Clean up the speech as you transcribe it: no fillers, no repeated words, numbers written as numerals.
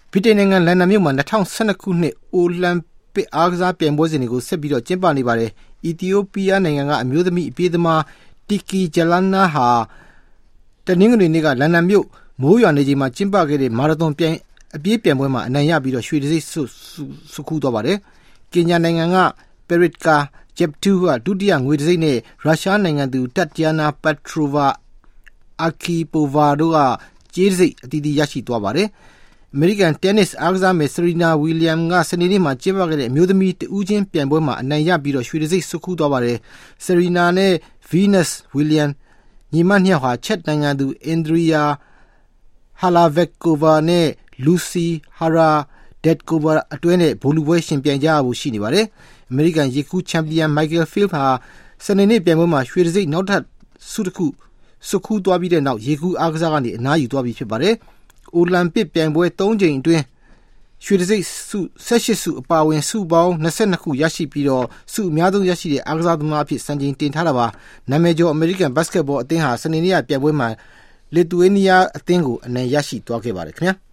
ဗြိတိန်နိုင်ငံလန်ဒန်မြို့မှာ2012ခုနှစ်အိုလံပစ်အားကစားပြိုင်ပွဲစဉ်တွေကိုဆက်ပြီးတော့ကျင်းပနေပါတယ်။အီသီယိုးပီးယားနိုင်ငံကအမျိုးသမီးအပြေးသမားတီကီဂျလန်နာဟာတနင်္ဂနွေနေ့ကလန်ဒန်မြို့မိုးရွာနေချိန်မှာကျင်းပခဲ့တဲ့မာရသွန်အပြေးပြိုင်ပွဲမှာအနိုင်ရပြီးတော့ရွှေတံဆိပ်ဆုခူးသွားပါတယ်။ကင်ညာနိုင်ငံကပရစ်ကာဂျက်တူကဒုတိယငွေတံဆိပ်နဲ့ရုရှားနိုင်ငံသူတက်တီယာနာပက်ထရိုဗာအာကီပိုဗာတို့ကကြေးတံဆိပ်အသီးသီးရရှိသွားပါတယ်။အမေရိကန်တင်းနစ်အားကစားမယ်ဆရီနာဝီလီယမ်ကစနေနေ့မှာကျင်းပခဲ့တဲ့အမျိုးသမီးတဦးချင်းပြိုင်ပွဲမှာအနိုင်ရပြီးတော့ရွှေတံဆိပ်ဆုခူးသွားပါတယ်။ဆရီနာနဲ့ဗီးနက်စ်ဝီလီယမ်ညီမနှစ်ယောက်ဟာချက်နိုင်ငံသူအင်ဒရီယာဟာလာဗက်ကိုဗာနဲ့လူစီဟာရာဒက်ကိုဗာအတွဲနဲ့ဗိုလ်လုပွဲရှင်ပြိုင်ကြဖို့ရှိနေပါတယ်။အမေရိကန်ရေကူးချန်ပီယံမိုက်ကယ်ဖီလ်ဟာစနေနေ့ပြိုင်ပွဲမှာရွှေတံဆိပ်နောက်ထပ်ဆုတစ်ခုဆုခူးသွားပြီးတဲ့နောက်ရေကူးအားကစားကနေအနားယူသွားပြီဖြစ်ပါတယ်။အိုလံပစ်ပြိုင်ပွဲ3ကြိမ်အတွင်းရွှေတံဆိပ်ဆု18ဆုအပါအဝင်ဆုပေါင်း22ခုရရှိပြီးတော့ဆုအများဆုံးရရှိတဲ့အားကစားသမားအဖြစ်စံချိန်တင်ထားတာပါ။နာမည်ကျော်အမေရိကန်ဘတ်စကက်ဘောအသင်းဟာစနေနေ့ကပြိုင်ပွဲမှာလစ်သူယေးနီးယားအသင်းကိုအနိုင်ရရှိသွားခဲ့ပါတယ်ခင်ဗျာ။